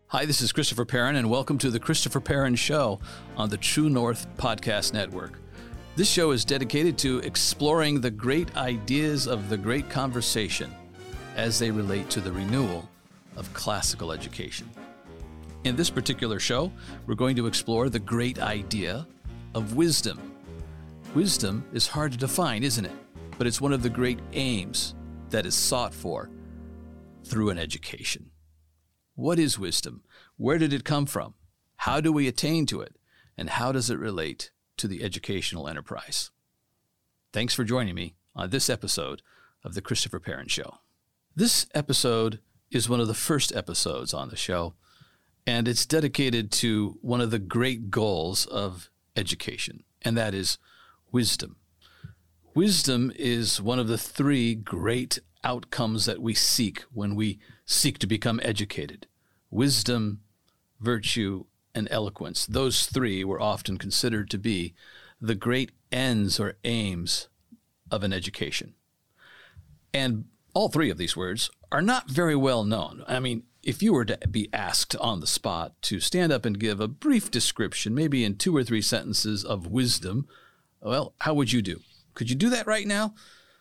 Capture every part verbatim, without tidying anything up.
Hi, this is Christopher Perrin, and welcome to the Christopher Perrin Show on the True North Podcast Network. This show is dedicated to exploring the great ideas of the great conversation as they relate to the renewal of classical education. In this particular show, we're going to explore the great idea of wisdom. Wisdom is hard to define, isn't it? But it's one of the great aims that is sought for through an education. What is wisdom? Where did it come from? How do we attain to it? And how does it relate to the educational enterprise? Thanks for joining me on this episode of The Christopher Perrin Show. This episode is one of the first episodes on the show, and it's dedicated to one of the great goals of education, and that is wisdom. Wisdom is one of the three great outcomes that we seek when we seek to become educated. Wisdom, virtue, and eloquence. Those three were often considered to be the great ends or aims of an education. And all three of these words are not very well known. I mean, if you were to be asked on the spot to stand up and give a brief description, maybe in two or three sentences, of wisdom, well, how would you do? Could you do that right now?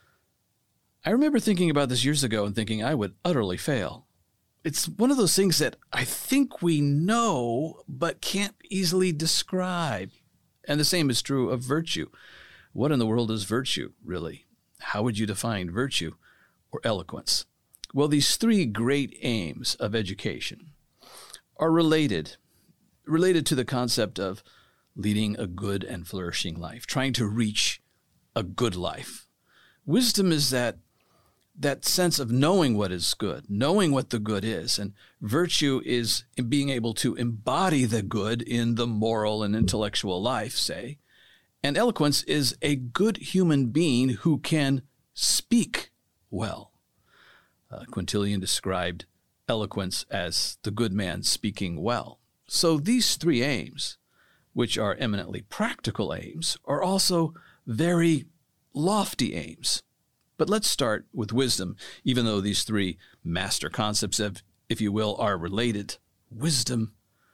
I remember thinking about this years ago and thinking I would utterly fail. It's one of those things that I think we know but can't easily describe. And the same is true of virtue. What in the world is virtue, really? How would you define virtue or eloquence? Well, these three great aims of education are related, related to the concept of leading a good and flourishing life, trying to reach a good life. Wisdom is that that sense of knowing what is good, knowing what the good is. And virtue is in being able to embody the good in the moral and intellectual life, say. And eloquence is a good human being who can speak well. Uh, Quintilian described eloquence as the good man speaking well. So these three aims, which are eminently practical aims, are also very lofty aims. But let's start with wisdom, even though these three master concepts, have, if you will, are related. Wisdom,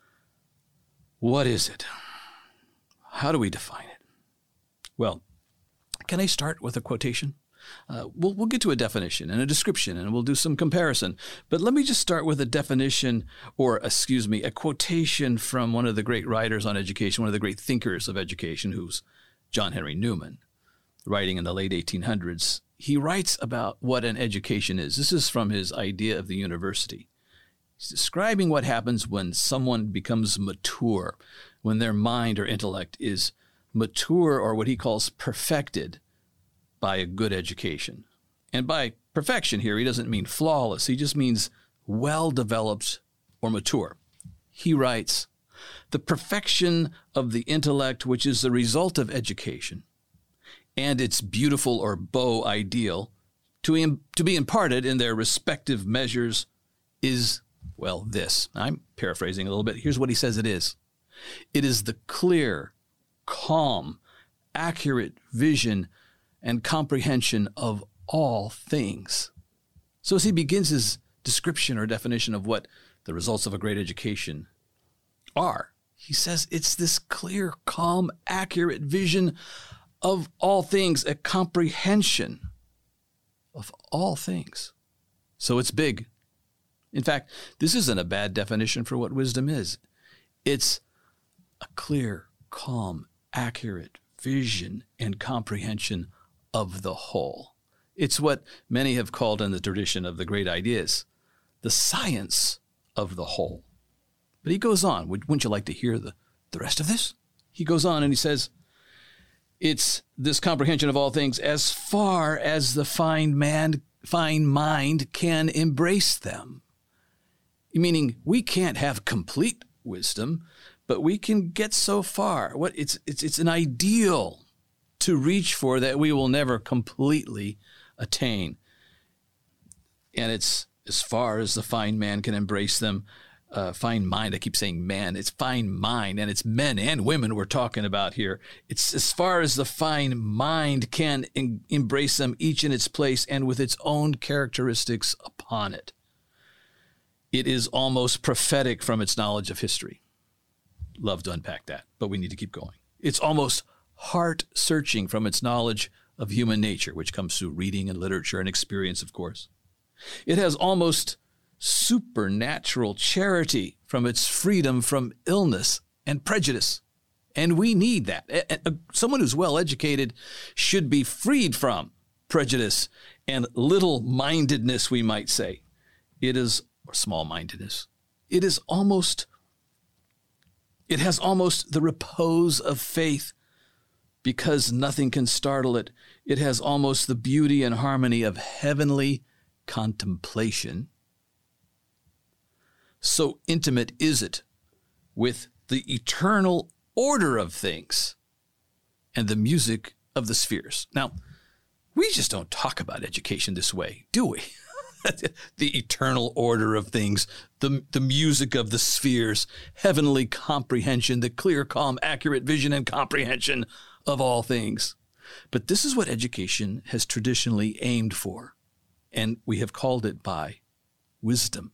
what is it? How do we define it? Well, can I start with a quotation? Uh, we'll, we'll get to a definition and a description, and we'll do some comparison. But let me just start with a definition, or excuse me, a quotation from one of the great writers on education, one of the great thinkers of education, who's John Henry Newman, writing in the late eighteen hundreds. He writes about what an education is. This is from his idea of the university. He's describing what happens when someone becomes mature, when their mind or intellect is mature, or what he calls perfected, by a good education. And by perfection here, he doesn't mean flawless. He just means well-developed or mature. He writes, "The perfection of the intellect, which is the result of education, and its beautiful or beau ideal, to, im- to be imparted in their respective measures is, well, this." I'm paraphrasing a little bit. Here's what he says it is. It is the clear, calm, accurate vision and comprehension of all things. So as he begins his description or definition of what the results of a great education are, he says it's this clear, calm, accurate vision of all things, a comprehension of all things. So it's big. In fact, this isn't a bad definition for what wisdom is. It's a clear, calm, accurate vision and comprehension of the whole. It's what many have called in the tradition of the great ideas, the science of the whole. But he goes on. Wouldn't you like to hear the, the rest of this? He goes on and he says, it's this comprehension of all things as far as the fine man, fine mind can embrace them. Meaning we can't have complete wisdom, but we can get so far. What it's it's it's an ideal to reach for that we will never completely attain. And it's as far as the fine man can embrace them. Uh, fine mind, I keep saying man, it's fine mind, and it's men and women we're talking about here. It's as far as the fine mind can in, embrace them, each in its place and with its own characteristics upon it. It is almost prophetic from its knowledge of history. Love to unpack that, but we need to keep going. It's almost heart-searching from its knowledge of human nature, which comes through reading and literature and experience, of course. It has almost supernatural charity from its freedom from illness and prejudice. And we need that. Someone who's well-educated should be freed from prejudice and little-mindedness, we might say. It is, or small-mindedness. It is almost, it has almost the repose of faith because nothing can startle it. It has almost the beauty and harmony of heavenly contemplation. So intimate is it with the eternal order of things and the music of the spheres. Now, we just don't talk about education this way, do we? The eternal order of things, the, the music of the spheres, heavenly comprehension, the clear, calm, accurate vision and comprehension of all things. But this is what education has traditionally aimed for, and we have called it by wisdom.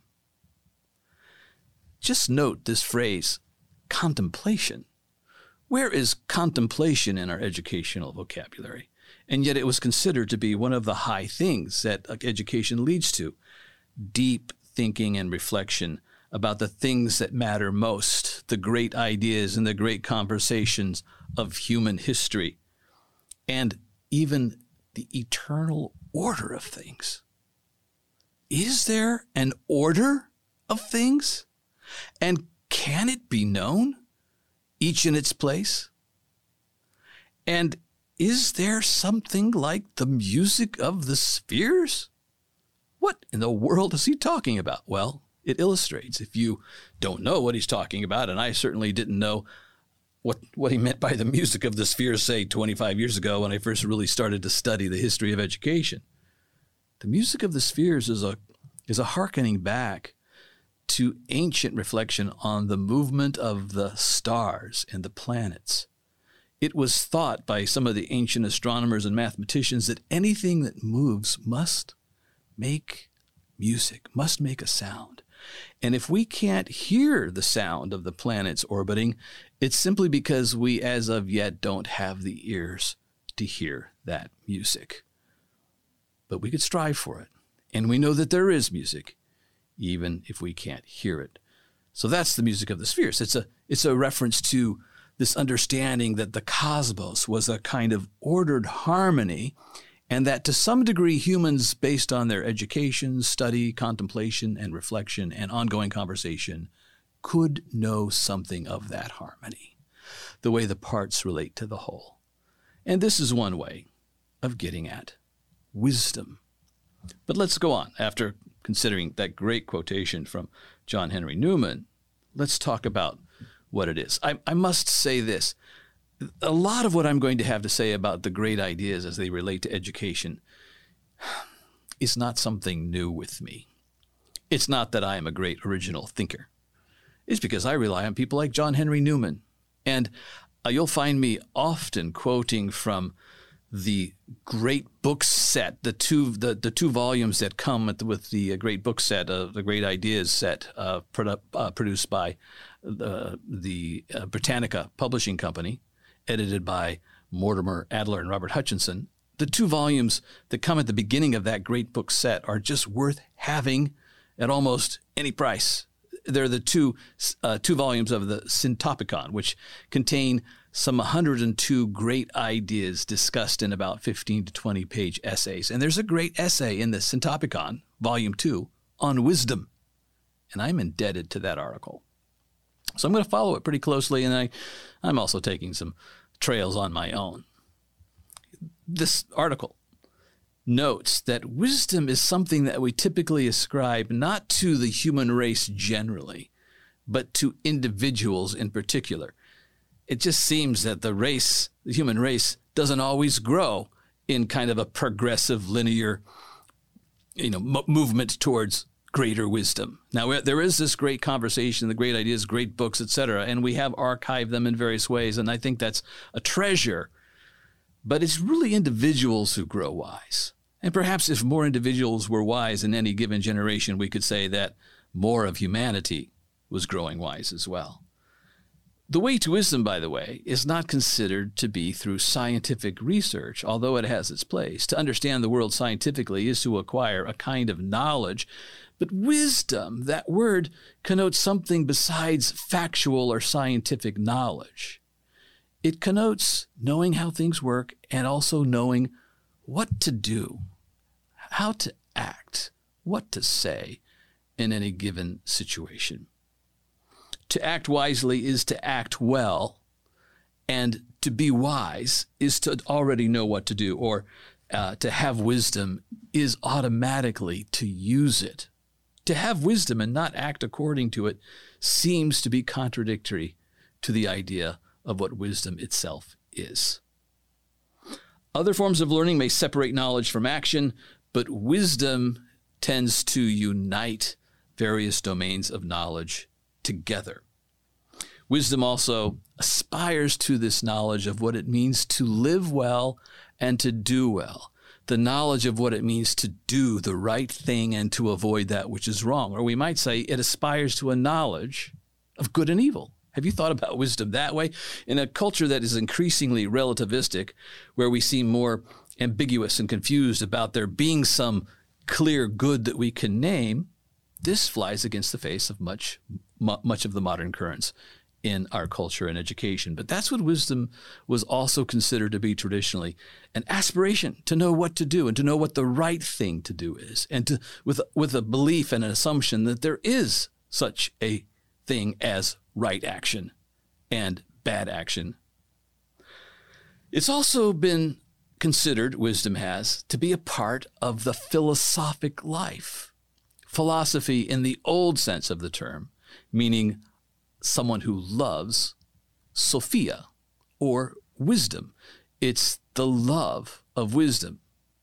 Just note this phrase, contemplation. Where is contemplation in our educational vocabulary? And yet it was considered to be one of the high things that education leads to. Deep thinking and reflection about the things that matter most, the great ideas and the great conversations of human history, and even the eternal order of things. Is there an order of things? And can it be known, each in its place? And is there something like the music of the spheres? What in the world is he talking about? Well, it illustrates. If you don't know what he's talking about, and I certainly didn't know what, what he meant by the music of the spheres, say, twenty-five years ago when I first really started to study the history of education. The music of the spheres is a, is a hearkening back to ancient reflection on the movement of the stars and the planets. It was thought by some of the ancient astronomers and mathematicians that anything that moves must make music, must make a sound. And if we can't hear the sound of the planets orbiting, it's simply because we, as of yet, don't have the ears to hear that music. But we could strive for it. And we know that there is music, even if we can't hear it. So that's the music of the spheres. It's a, it's a reference to this understanding that the cosmos was a kind of ordered harmony, and that to some degree humans, based on their education, study, contemplation, and reflection, and ongoing conversation, could know something of that harmony, the way the parts relate to the whole. And this is one way of getting at wisdom. But let's go on. After considering that great quotation from John Henry Newman, let's talk about what it is. I, I must say this. A lot of what I'm going to have to say about the great ideas as they relate to education is not something new with me. It's not that I am a great original thinker. It's because I rely on people like John Henry Newman. And uh, you'll find me often quoting from the great book set, the two the, the two volumes that come with the, with the great book set, uh, the Great Ideas set uh, produ- uh, produced by the, the uh, Britannica Publishing Company, edited by Mortimer Adler and Robert Hutchinson. The two volumes that come at the beginning of that great book set are just worth having at almost any price. They're the two uh, two volumes of the Syntopicon, which contain some one hundred two great ideas discussed in about fifteen to twenty page essays. And there's a great essay in the Syntopicon, volume two, on wisdom. And I'm indebted to that article. So I'm going to follow it pretty closely, and I, I'm also taking some trails on my own. This article notes that wisdom is something that we typically ascribe not to the human race generally, but to individuals in particular. It just seems that the race, the human race, doesn't always grow in kind of a progressive, linear, you know, m- movement towards greater wisdom. Now, there is this great conversation, the great ideas, great books, et cetera, and we have archived them in various ways, and I think that's a treasure. But it's really individuals who grow wise. And perhaps if more individuals were wise in any given generation, we could say that more of humanity was growing wise as well. The way to wisdom, by the way, is not considered to be through scientific research, although it has its place. To understand the world scientifically is to acquire a kind of knowledge. But wisdom, that word, connotes something besides factual or scientific knowledge. It connotes knowing how things work and also knowing what to do, how to act, what to say in any given situation. To act wisely is to act well, and to be wise is to already know what to do, or uh, to have wisdom is automatically to use it. To have wisdom and not act according to it seems to be contradictory to the idea of what wisdom itself is. Other forms of learning may separate knowledge from action, but wisdom tends to unite various domains of knowledge together. Wisdom also aspires to this knowledge of what it means to live well and to do well, the knowledge of what it means to do the right thing and to avoid that which is wrong. Or we might say it aspires to a knowledge of good and evil. Have you thought about wisdom that way? In a culture that is increasingly relativistic, where we seem more ambiguous and confused about there being some clear good that we can name, this flies against the face of much, much of the modern currents in our culture and education. But that's what wisdom was also considered to be traditionally, an aspiration to know what to do and to know what the right thing to do is, and to with, with a belief and an assumption that there is such a thing as right action and bad action. It's also been considered, wisdom has, to be a part of the philosophic life. Philosophy in the old sense of the term, meaning someone who loves Sophia, or wisdom. It's the love of wisdom.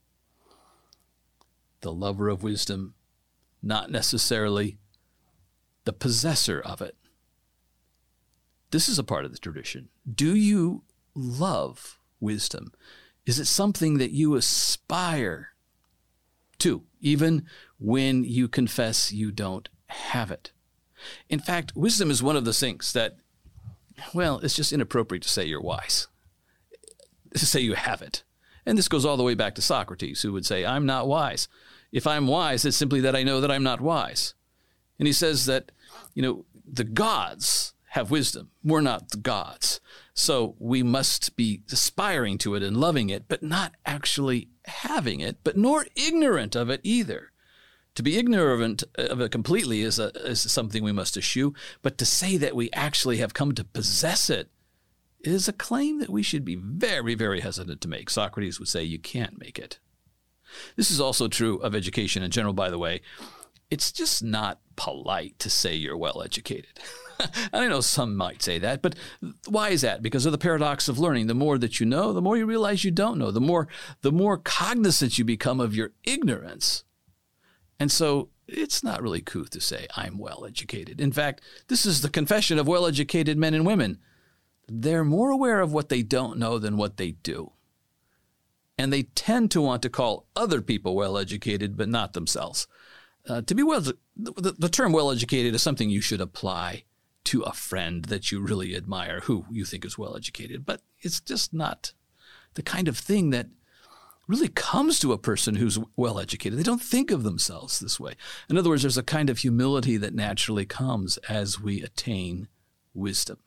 The lover of wisdom, not necessarily the possessor of it. This is a part of the tradition. Do you love wisdom? Is it something that you aspire to, even when you confess you don't have it? In fact, wisdom is one of those things that, well, it's just inappropriate to say you're wise, to say you have it. And this goes all the way back to Socrates, who would say, I'm not wise. If I'm wise, it's simply that I know that I'm not wise. And he says that, you know, the gods have wisdom. We're not the gods. So we must be aspiring to it and loving it, but not actually having it, but nor ignorant of it either. To be ignorant of it completely is, a, is something we must eschew, but to say that we actually have come to possess it is a claim that we should be very, very hesitant to make. Socrates would say you can't make it. This is also true of education in general, by the way. It's just not polite to say you're well educated. And I know some might say that, but why is that? Because of the paradox of learning. The more that you know, the more you realize you don't know. The more, the more cognizant you become of your ignorance. And so it's not really couth to say, I'm well-educated. In fact, this is the confession of well-educated men and women. They're more aware of what they don't know than what they do. And they tend to want to call other people well-educated, but not themselves. Uh, to be well, the, the term well-educated is something you should apply to a friend that you really admire, who you think is well-educated. But it's just not the kind of thing that really comes to a person who's well-educated. They don't think of themselves this way. In other words, there's a kind of humility that naturally comes as we attain wisdom.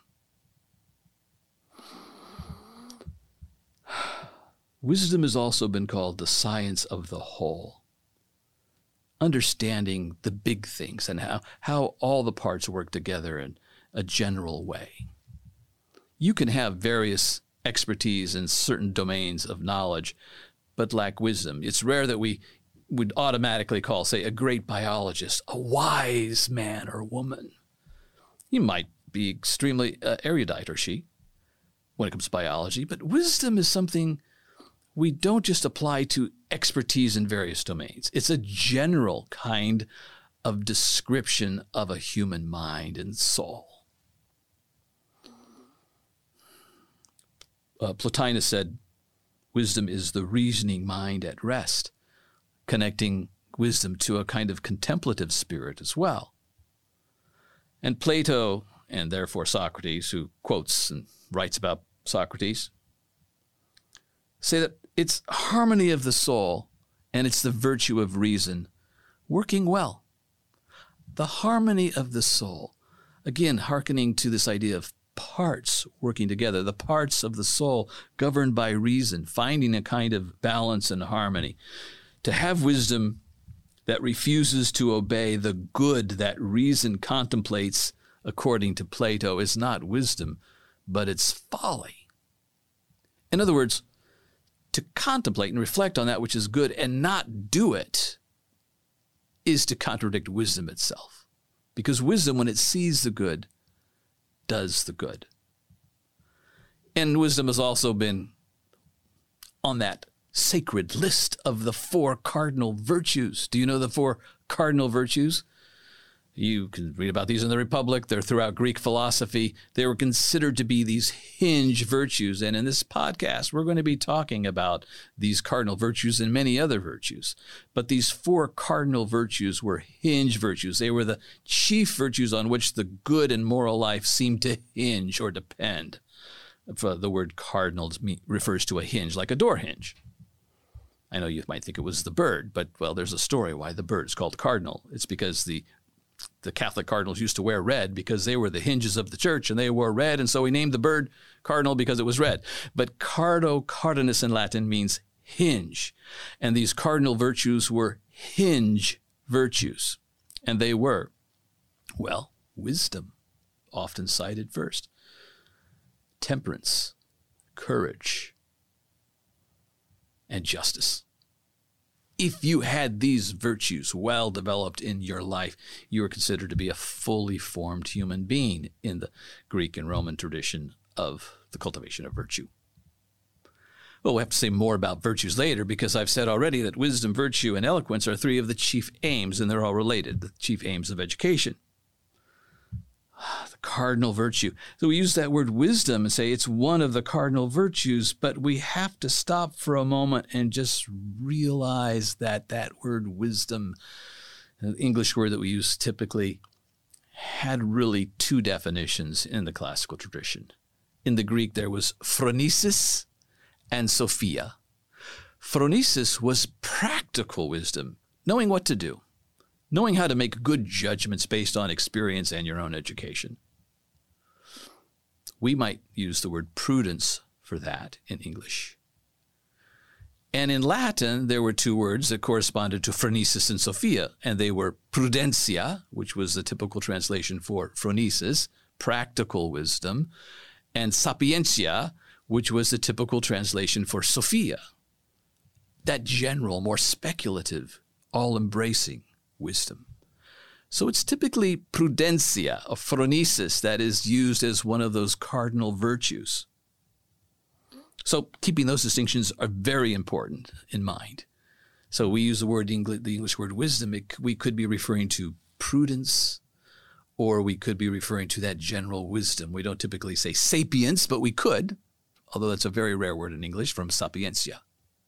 Wisdom has also been called the science of the whole, understanding the big things and how, how all the parts work together in a general way. You can have various expertise in certain domains of knowledge, but lack wisdom. It's rare that we would automatically call, say, a great biologist a wise man or woman. He might be extremely uh, erudite, or she, when it comes to biology, but wisdom is something we don't just apply to expertise in various domains. It's a general kind of description of a human mind and soul. Uh, Plotinus said, wisdom is the reasoning mind at rest, connecting wisdom to a kind of contemplative spirit as well. And Plato, and therefore Socrates, who quotes and writes about Socrates, say that it's harmony of the soul and it's the virtue of reason working well. The harmony of the soul, again, hearkening to this idea of parts working together, the parts of the soul governed by reason, finding a kind of balance and harmony. To have wisdom that refuses to obey the good that reason contemplates, according to Plato, is not wisdom, but it's folly. In other words, to contemplate and reflect on that which is good and not do it is to contradict wisdom itself. Because wisdom, when it sees the good, does the good. And wisdom has also been on that sacred list of the four cardinal virtues. Do you know the four cardinal virtues? You can read about these in the Republic. They're throughout Greek philosophy. They were considered to be these hinge virtues. And in this podcast, we're going to be talking about these cardinal virtues and many other virtues. But these four cardinal virtues were hinge virtues. They were the chief virtues on which the good and moral life seemed to hinge or depend. The word cardinal refers to a hinge, like a door hinge. I know you might think it was the bird, but, well, there's a story why the bird is called cardinal. It's because the The Catholic cardinals used to wear red because they were the hinges of the church, and they wore red, and so we named the bird cardinal because it was red. But cardo, cardinus in Latin means hinge, and these cardinal virtues were hinge virtues, and they were, well, wisdom, often cited first, temperance, courage, and justice. If you had these virtues well developed in your life, you were considered to be a fully formed human being in the Greek and Roman tradition of the cultivation of virtue. Well, we'll have to say more about virtues later because I've said already that wisdom, virtue, and eloquence are three of the chief aims, and they're all related, the chief aims of education. The cardinal virtue. So we use that word wisdom and say it's one of the cardinal virtues, but we have to stop for a moment and just realize that that word wisdom, the English word that we use typically, had really two definitions in the classical tradition. In the Greek, there was phronesis and sophia. Phronesis was practical wisdom, knowing what to do. Knowing how to make good judgments based on experience and your own education. We might use the word prudence for that in English. And in Latin, there were two words that corresponded to phronesis and sophia, and they were prudentia, which was the typical translation for phronesis, practical wisdom, and sapientia, which was the typical translation for sophia, that general, more speculative, all-embracing wisdom. So it's typically prudentia, or phronesis, that is used as one of those cardinal virtues. So keeping those distinctions are very important in mind. So we use the word English, the English word wisdom. It, we could be referring to prudence, or we could be referring to that general wisdom. We don't typically say sapience, but we could, although that's a very rare word in English, from sapientia.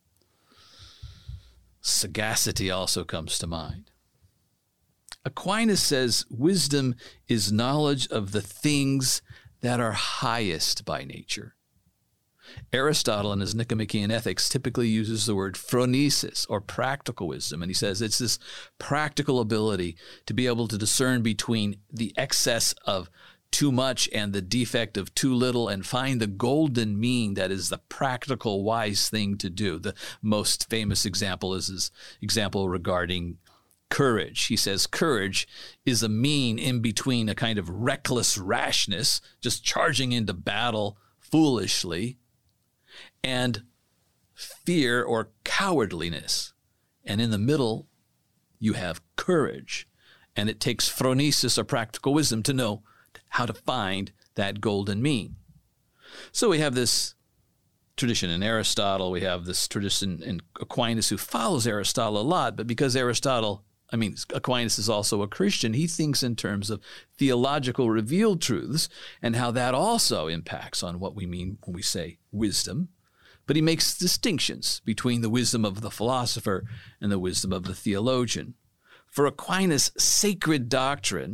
Sagacity also comes to mind. Aquinas says wisdom is knowledge of the things that are highest by nature. Aristotle in his Nicomachean Ethics typically uses the word phronesis, or practical wisdom, and he says it's this practical ability to be able to discern between the excess of too much and the defect of too little and find the golden mean that is the practical, wise thing to do. The most famous example is his example regarding courage. He says courage is a mean in between a kind of reckless rashness, just charging into battle foolishly, and fear or cowardliness. And in the middle, you have courage. And it takes phronesis or practical wisdom to know how to find that golden mean. So we have this tradition in Aristotle. We have this tradition in Aquinas, who follows Aristotle a lot, but because Aristotle I mean, Aquinas is also a Christian. He thinks in terms of theological revealed truths and how that also impacts on what we mean when we say wisdom. But he makes distinctions between the wisdom of the philosopher and the wisdom of the theologian. For Aquinas, sacred doctrine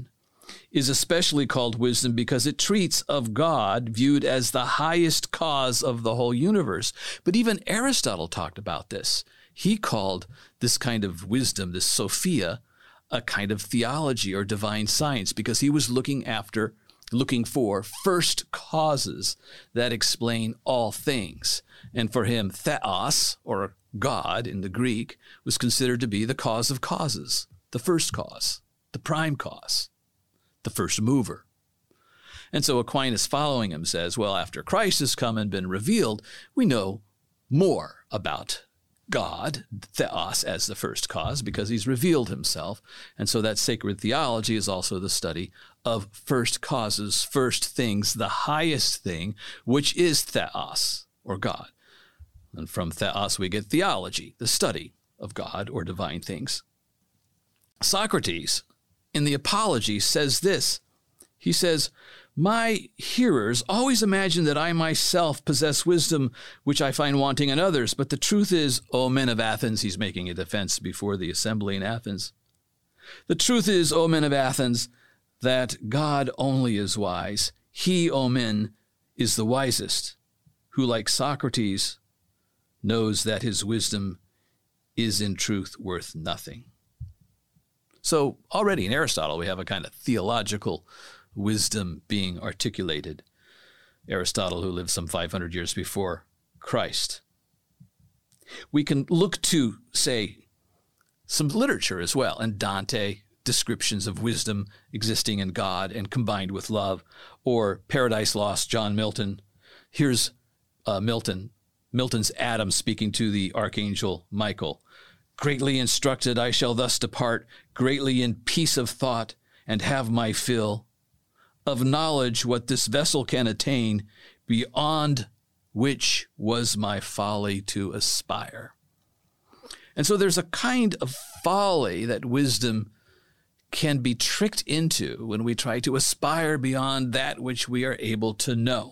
is especially called wisdom because it treats of God viewed as the highest cause of the whole universe. But even Aristotle talked about this. He called this kind of wisdom, this Sophia, a kind of theology or divine science because he was looking after, looking for first causes that explain all things. And for him, theos, or God in the Greek, was considered to be the cause of causes, the first cause, the prime cause, the first mover. And so Aquinas, following him, says, well, after Christ has come and been revealed, we know more about God, theos, as the first cause, because he's revealed himself. And so that sacred theology is also the study of first causes, first things, the highest thing, which is theos, or God. And from theos we get theology, the study of God or divine things. Socrates, in the Apology, says this. He says, my hearers always imagine that I myself possess wisdom which I find wanting in others, but the truth is, O men of Athens, he's making a defense before the assembly in Athens. The truth is, O men of Athens, that God only is wise. He, O men, is the wisest, who, like Socrates, knows that his wisdom is in truth worth nothing. So already in Aristotle, we have a kind of theological wisdom being articulated. Aristotle, who lived some five hundred years before Christ. We can look to, say, some literature as well, and Dante, descriptions of wisdom existing in God and combined with love, or Paradise Lost, John Milton. Here's uh, Milton, Milton's Adam speaking to the archangel Michael. Greatly instructed I shall thus depart, greatly in peace of thought, and have my fill of knowledge what this vessel can attain, beyond which was my folly to aspire. And so there's a kind of folly that wisdom can be tricked into when we try to aspire beyond that which we are able to know.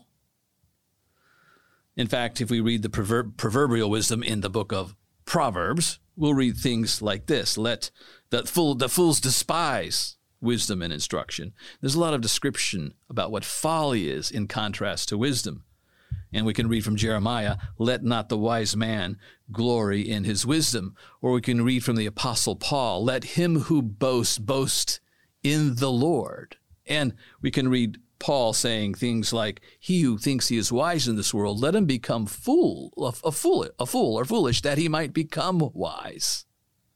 In fact, if we read the proverb, proverbial wisdom in the book of Proverbs, we'll read things like this. Let the fool, the fools despise wisdom and instruction. There's a lot of description about what folly is in contrast to wisdom. And we can read from Jeremiah, let not the wise man glory in his wisdom. Or we can read from the Apostle Paul, let him who boasts, boast in the Lord. And we can read Paul saying things like, he who thinks he is wise in this world, let him become fool, a, a fool, a fool or foolish, that he might become wise.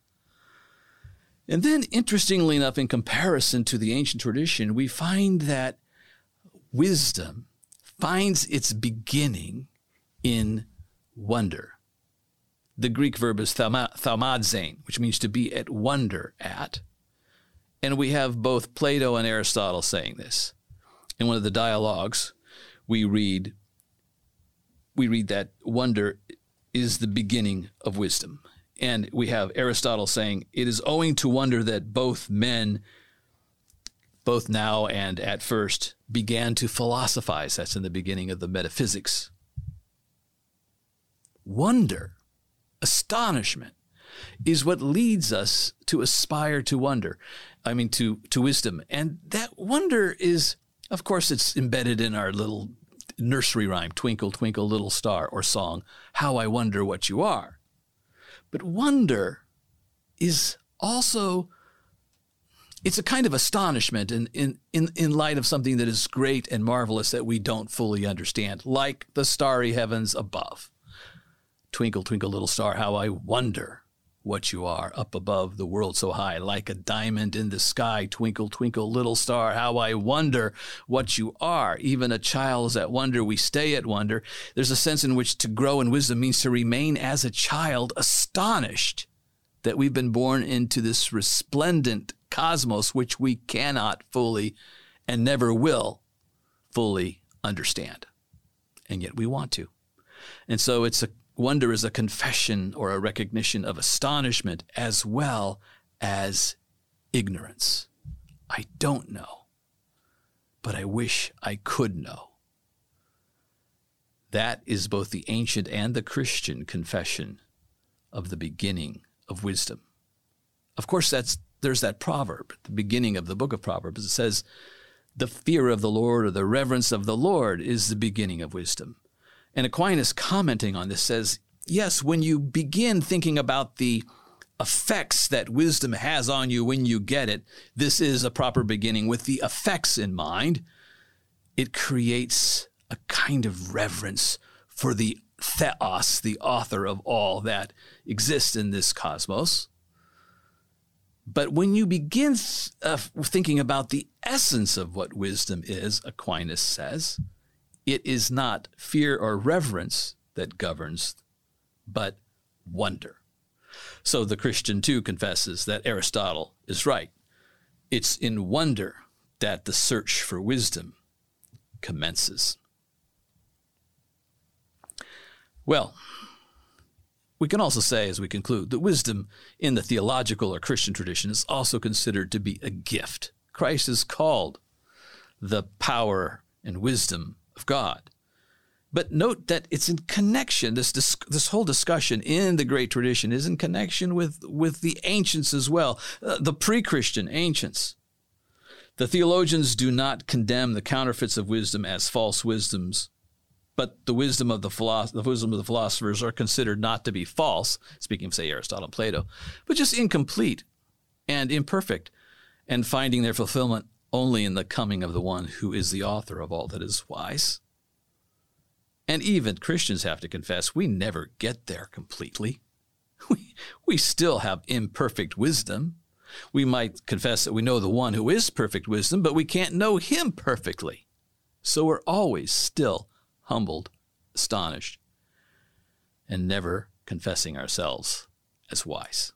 And then, interestingly enough, in comparison to the ancient tradition, we find that wisdom finds its beginning in wonder. The Greek verb is thaumazein, which means to be at wonder at. And we have both Plato and Aristotle saying this. In one of the dialogues, we read, we read that wonder is the beginning of wisdom. And we have Aristotle saying, it is owing to wonder that both men, both now and at first, began to philosophize. That's in the beginning of the metaphysics. Wonder, astonishment, is what leads us to aspire to wonder. I mean, to, to wisdom. And that wonder is, of course, it's embedded in our little nursery rhyme, Twinkle, Twinkle, Little Star, or song, How I Wonder What You Are. But wonder is also, it's a kind of astonishment in, in, in, in light of something that is great and marvelous that we don't fully understand, like the starry heavens above. Twinkle, twinkle, little star, how I wonder what you are up above the world so high, like a diamond in the sky. Twinkle, twinkle, little star, how I wonder what you are. Even a child is at wonder. We stay at wonder. There's a sense in which to grow in wisdom means to remain as a child, astonished that we've been born into this resplendent cosmos, which we cannot fully and never will fully understand. And yet we want to. And so it's a wonder is a confession or a recognition of astonishment as well as ignorance. I don't know, but I wish I could know. That is both the ancient and the Christian confession of the beginning of wisdom. Of course, that's there's that proverb at the beginning of the book of Proverbs. It says, the fear of the Lord, or the reverence of the Lord, is the beginning of wisdom. And Aquinas, commenting on this, says, yes, when you begin thinking about the effects that wisdom has on you when you get it, this is a proper beginning. With the effects in mind, it creates a kind of reverence for the Theos, the author of all that exists in this cosmos. But when you begin uh, thinking about the essence of what wisdom is, Aquinas says, it is not fear or reverence that governs, but wonder. So the Christian, too, confesses that Aristotle is right. It's in wonder that the search for wisdom commences. Well, we can also say, as we conclude, that wisdom in the theological or Christian tradition is also considered to be a gift. Christ is called the power and wisdom of God. But note that it's in connection, this, this, this whole discussion in the great tradition is in connection with, with the ancients as well, uh, the pre-Christian ancients. The theologians do not condemn the counterfeits of wisdom as false wisdoms, but the wisdom of the, philosoph- the wisdom of the philosophers are considered not to be false, speaking of, say, Aristotle and Plato, but just incomplete and imperfect, and finding their fulfillment only in the coming of the one who is the author of all that is wise. And even Christians have to confess, we never get there completely. We, we still have imperfect wisdom. We might confess that we know the one who is perfect wisdom, but we can't know him perfectly. So we're always still humbled, astonished, and never confessing ourselves as wise.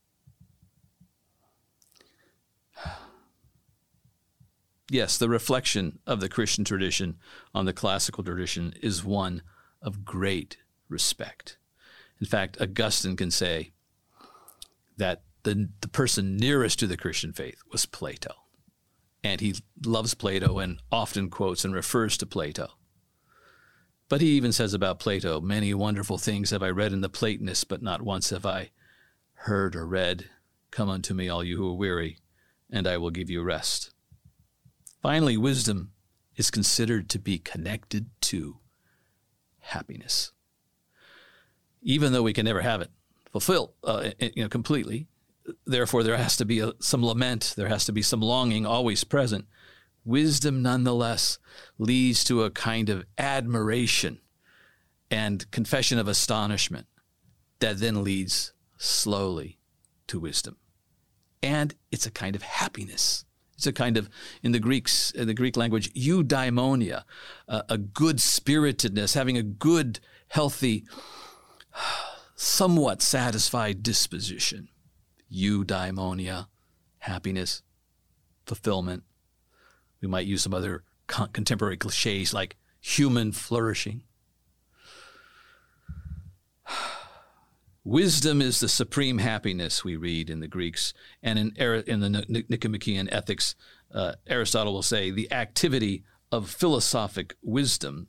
Yes, the reflection of the Christian tradition on the classical tradition is one of great respect. In fact, Augustine can say that the, the person nearest to the Christian faith was Plato. And he loves Plato and often quotes and refers to Plato. But he even says about Plato, many wonderful things have I read in the Platonists, but not once have I heard or read. Come unto me, all you who are weary, and I will give you rest. Finally, wisdom is considered to be connected to happiness. Even though we can never have it fulfilled uh, you know, completely, therefore there has to be a, some lament, there has to be some longing always present. Wisdom, nonetheless, leads to a kind of admiration and confession of astonishment that then leads slowly to wisdom. And it's a kind of happiness. It's a kind of, in the Greeks, in the Greek language, eudaimonia, uh, a good spiritedness, having a good, healthy, somewhat satisfied disposition. Eudaimonia, happiness, fulfillment. We might use some other con- contemporary cliches like human flourishing. Wisdom is the supreme happiness, we read in the Greeks. And in, in the Nicomachean Ethics, uh, Aristotle will say the activity of philosophic wisdom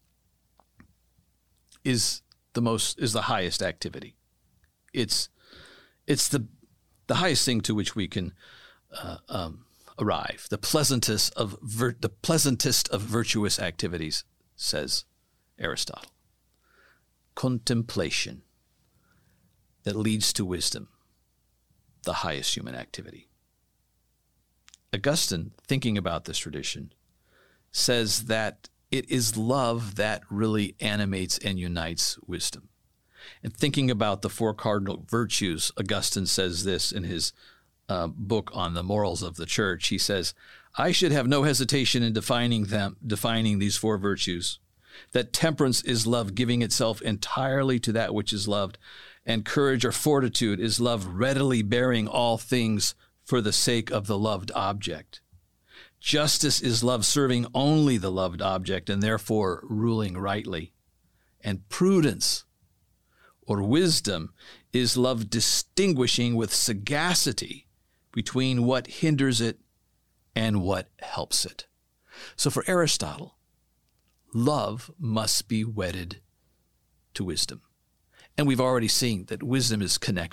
is the most is the highest activity. It's it's the the highest thing to which we can uh, um, arrive. The pleasantest of vir- the pleasantest of virtuous activities, says Aristotle. Contemplation that leads to wisdom, the highest human activity. Augustine, thinking about this tradition, says that it is love that really animates and unites wisdom. And thinking about the four cardinal virtues, Augustine says this in his uh, book on the morals of the church. He says, I should have no hesitation in defining them, defining these four virtues, that temperance is love giving itself entirely to that which is loved, and courage or fortitude is love readily bearing all things for the sake of the loved object. Justice is love serving only the loved object and therefore ruling rightly. And prudence or wisdom is love distinguishing with sagacity between what hinders it and what helps it. So for Aristotle, love must be wedded to wisdom. And we've already seen that wisdom is connected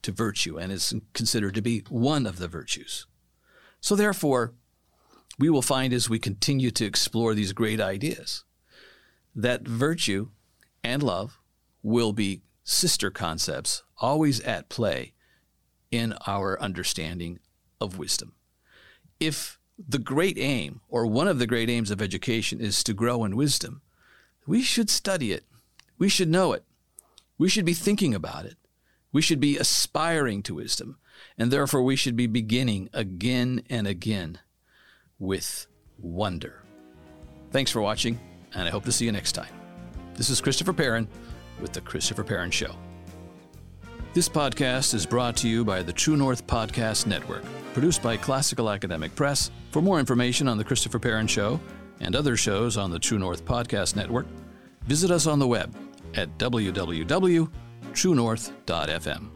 to virtue and is considered to be one of the virtues. So therefore, we will find as we continue to explore these great ideas that virtue and love will be sister concepts always at play in our understanding of wisdom. If the great aim, or one of the great aims of education, is to grow in wisdom, we should study it. We should know it. We should be thinking about it. We should be aspiring to wisdom, and therefore we should be beginning again and again with wonder. Thanks for watching, and I hope to see you next time. This is Christopher Perrin with The Christopher Perrin Show. This podcast is brought to you by the True North Podcast Network, produced by Classical Academic Press. For more information on The Christopher Perrin Show and other shows on the True North Podcast Network, visit us on the web at w w w dot true north dot f m.